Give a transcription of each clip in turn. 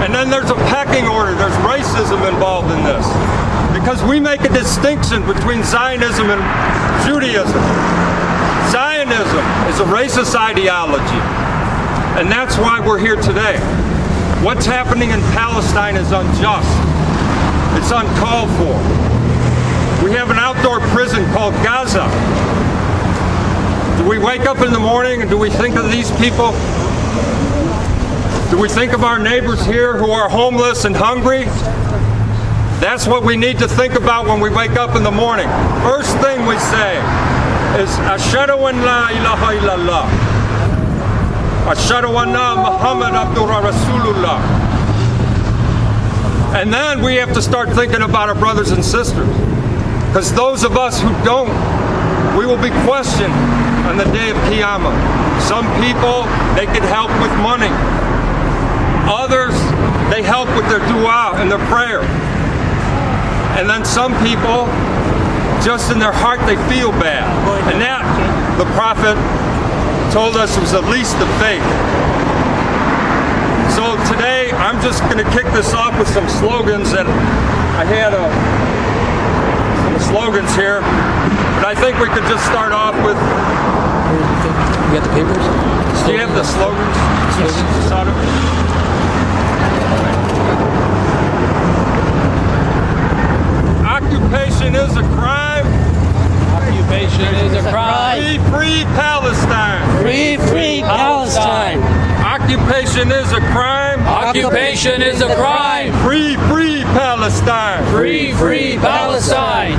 And then there's a pecking order. There's racism involved in this. Because we make a distinction between Zionism and Judaism. Zionism is a racist ideology. And that's why we're here today. What's happening in Palestine is unjust. It's uncalled for. We have an outdoor prison called Gaza. Do we wake up in the morning and do we think of these people? Do we think of our neighbors here who are homeless and hungry? That's what we need to think about when we wake up in the morning. First thing we say is, Ashhadu an la ilaha illallah. Ashhadu anna Muhammad Abdur Rasulullah. And then we have to start thinking about our brothers and sisters. Because those of us who don't, we will be questioned on the day of Qiyamah. Some people, they can help with money. Others, they help with their dua and their prayer. And then some people, just in their heart, they feel bad. And that, the Prophet told us, was the least of faith. So today, I'm just going to kick this off with some slogans that I had some slogans here. But I think we could just start off with... You got the papers? Do you have the slogans? Yes. Occupation is a crime. Occupation is a crime. Free, free Palestine. Free, free Palestine. Occupation is a crime. Occupation is a crime. Free, free Palestine. Free, free Palestine.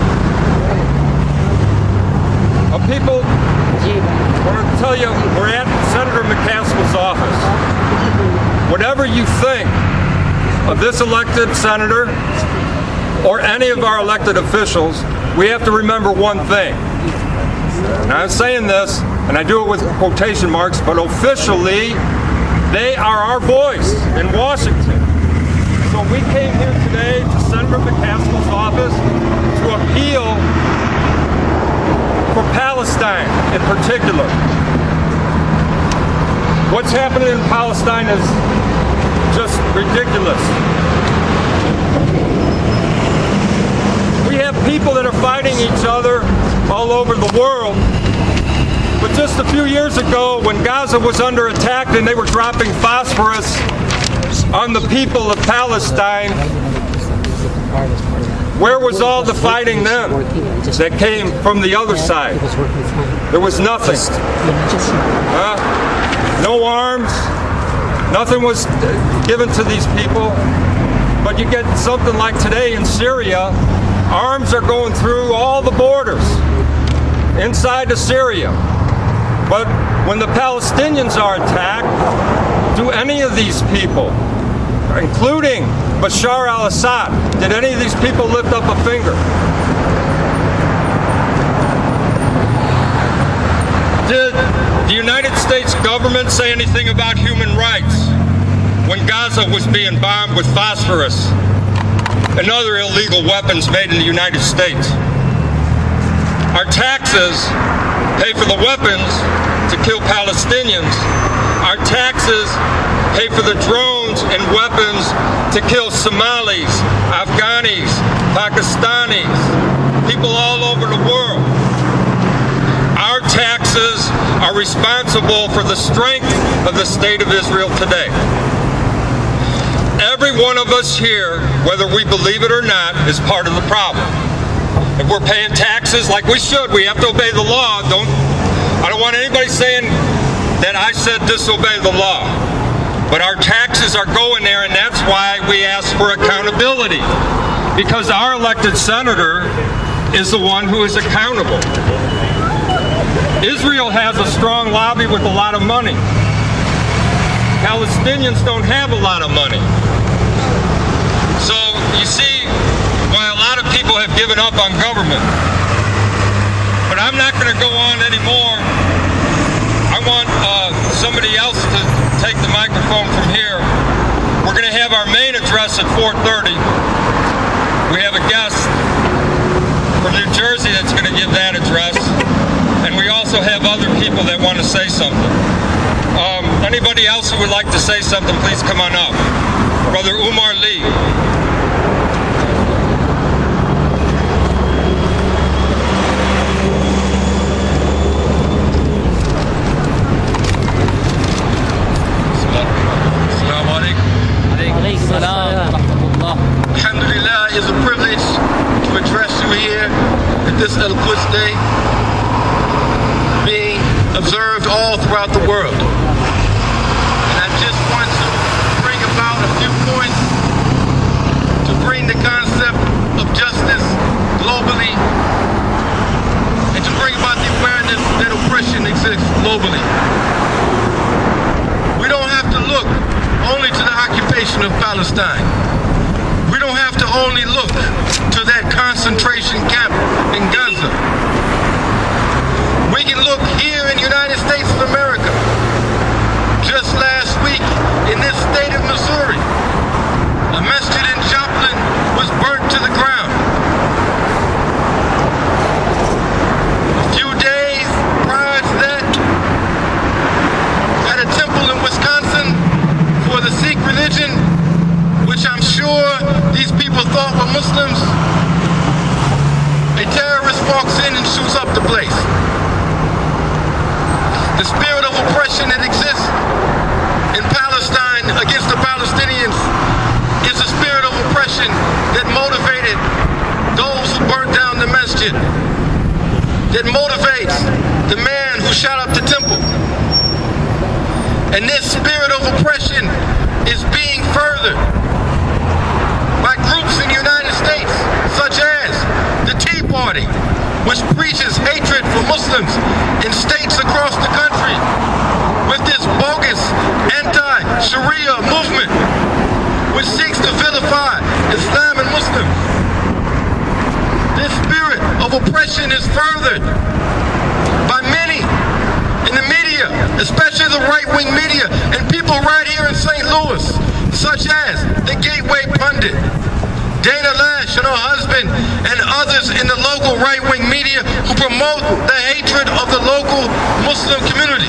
People, I want to tell you, we're at Senator McCaskill's office. Whatever you think of this elected senator or any of our elected officials, we have to remember one thing. And I'm saying this, and I do it with quotation marks, but officially, they are our voice in Washington. So we came here today to Senator McCaskill's office to appeal for Palestine in particular. What's happening in Palestine is just ridiculous. We have people that are fighting each other all over the world. But just a few years ago, when Gaza was under attack and they were dropping phosphorus on the people of Palestine, where was all the fighting then that came from the other side? There was nothing. No arms. Nothing was given to these people. But you get something like today in Syria, arms are going through all the borders inside of Syria. But when the Palestinians are attacked, do any of these people, including Bashar al-Assad, did any of these people lift up a finger? Did the United States government say anything about human rights when Gaza was being bombed with phosphorus and other illegal weapons made in the United States? Our taxes pay for the weapons to kill Palestinians. Our taxes pay for the drones and weapons to kill Somalis, Afghanis, Pakistanis, people all over the world. Our taxes are responsible for the strength of the state of Israel today. Every one of us here, whether we believe it or not, is part of the problem. If we're paying taxes like we should, we have to obey the law. I don't want anybody saying that I said disobey the law. But our taxes are going there, and that's why we ask for accountability. Because our elected senator is the one who is accountable. Israel has a strong lobby with a lot of money. Palestinians don't have a lot of money. So you see why a lot of people have given up on government. But I'm not going to go on anymore. I want somebody else to take the microphone from here. We're going to have our main address at 4:30. We have a guest from New Jersey that's going to give that address. And we also have other people that want to say something. Anybody else who would like to say something, please come on up. Brother Umar Lee. Alhamdulillah, it's a privilege to address you here at this Al-Quds Day, being observed all throughout the world. And I just want to bring about a few points to bring the concept of justice globally and to bring about the awareness that oppression exists globally. We don't have to look only to the occupation of Palestine. We don't have to only look to that concentration camp in Gaza. We can look here in the United States of America. Just last week in this state of Missouri, a masjid in Joplin was burnt to the ground. A few days prior to that, at a temple in Wisconsin for the Sikh religion, which I'm sure these people thought were Muslims, a terrorist walks in and shoots up the place. The spirit of oppression that exists in Palestine against the Palestinians is a spirit of oppression that motivated those who burnt down the masjid, that motivates the man who shot up the temple. And this spirit of oppression is being furthered by groups in the United States, such as the Tea Party, which preaches hatred for Muslims in states across the country, with this bogus anti-Sharia movement, which seeks to vilify Islam and Muslims. This spirit of oppression is furthered by many in the media, especially the right-wing media, and people right here in St. Louis, such as the Gateway Pundit, Dana Lash and her husband, and others in the local right-wing media who promote the hatred of the local Muslim community.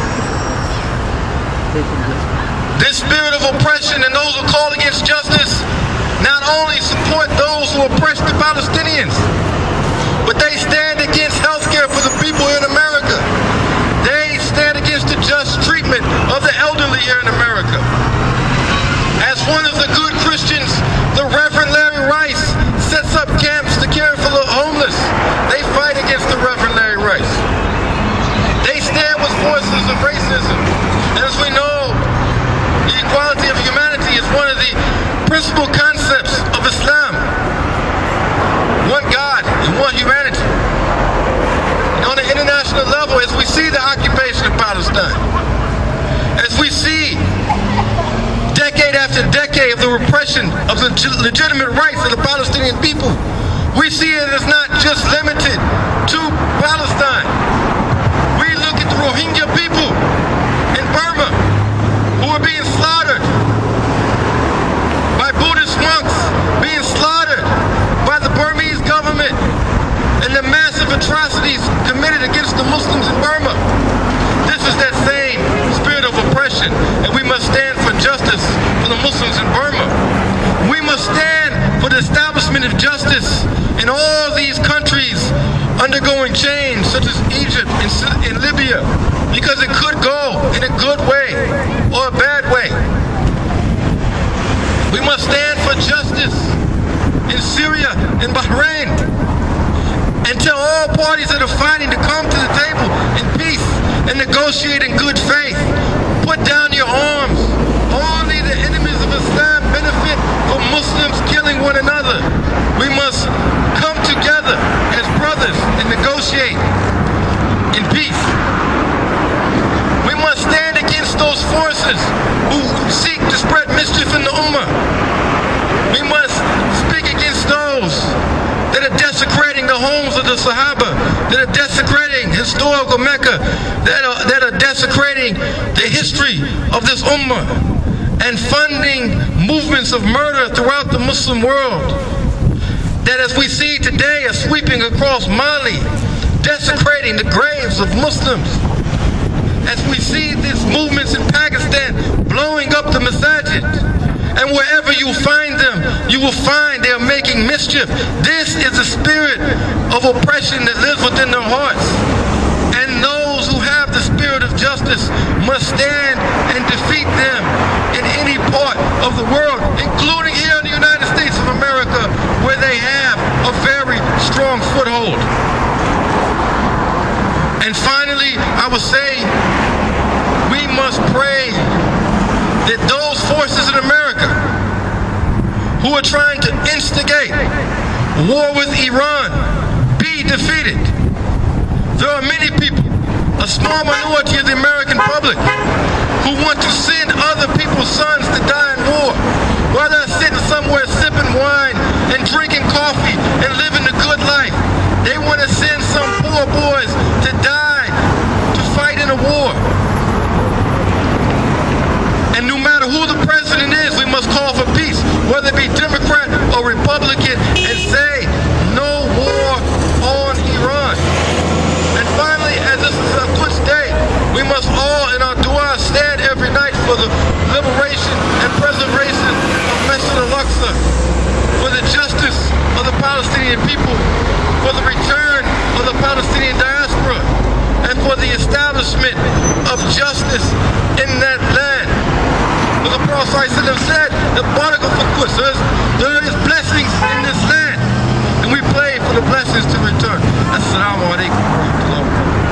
This spirit of oppression and those who call against justice not only support those who oppress the Palestinians, but they stand against health care for the people here in America. They stand against the just treatment of the elderly here in America. As one of the good Christians, the Reverend Larry Rice sets up camps to care for the homeless. They fight against the Reverend Larry Rice. They stand with forces of racism. And as we know, the equality of humanity is one of the principal concepts of Islam. One God and one humanity. And on an international level, as we see the occupation of Palestine, as we see decade after decade of the repression of the legitimate rights of the Palestinian people, we see it as not just limited to Palestine. We look at the Rohingya people in Burma who are being slaughtered by Buddhist monks, being slaughtered by the Burmese government, and the massive atrocities committed against the Muslims in Burma. This is that same spirit of oppression, and we must stand for justice for the Muslims in Burma. We must stand for the establishment of justice in all these countries undergoing change, such as Egypt and Libya, because it could go in a good way or a bad way. We must stand for justice in Syria and Bahrain, and tell all parties that are fighting to come to the table in peace and negotiate in good faith. Put down your arms. Only the enemies of Islam benefit from Muslims killing one another. We must come together as brothers and negotiate in peace. We must stand against those forces who seek to spread mischief in the Ummah. We must speak against those that are desecrating the homes of the Sahaba, that are desecrating historical Mecca, that are desecrating the history of this Ummah, and funding movements of murder throughout the Muslim world, that as we see today are sweeping across Mali, desecrating the graves of Muslims. As we see these movements in Pakistan blowing up the masajid, And wherever you find them, you will find they are making mischief. This is the spirit of oppression that lives within their hearts. And those who have the spirit of justice must stand and defeat them in any part of the world, including here in the United States of America, where they have a very strong foothold. And finally, I would say we must pray that those forces in America who are trying to instigate war with Iran be defeated. There are many people, a small minority of the American public, who want to send other people's sons to die in war, while they're sitting somewhere sipping wine and drinking coffee and living a good life. They want to send some poor boys to die, to fight in a war. And no matter who the president is, we must call for peace, whether it be Democrat or Republican, and say no war on Iran. And finally, as this is a Quds Day, we must all in our dua stand every night for the liberation and preservation of Masjid al-Aqsa, for the justice of the Palestinian people, for the return of the Palestinian diaspora, and for the establishment of justice in that land. For the Prophet said, the Barakah for Quds, there is blessings in this land, and we pray for the blessings to return. Assalamu alaikum wa rahmatullahi wa barakatuh.